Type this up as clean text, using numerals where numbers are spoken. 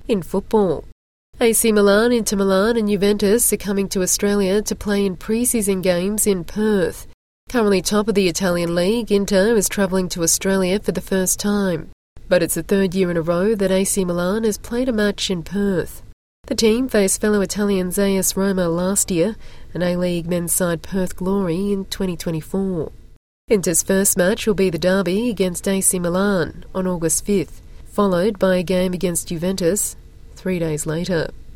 In football, AC Milan, Inter Milan and Juventus are coming to Australia to play in pre-season games in Perth. Currently top of the Italian league, Inter is travelling to Australia for the first time. But it's the third year in a row that AC Milan has played a match in Perth. The team faced fellow Italians AS Roma last year and A-League men's side Perth Glory in 2024. Inter's first match will be the derby against AC Milan on August 5th, followed by a game against Juventus 3 days later.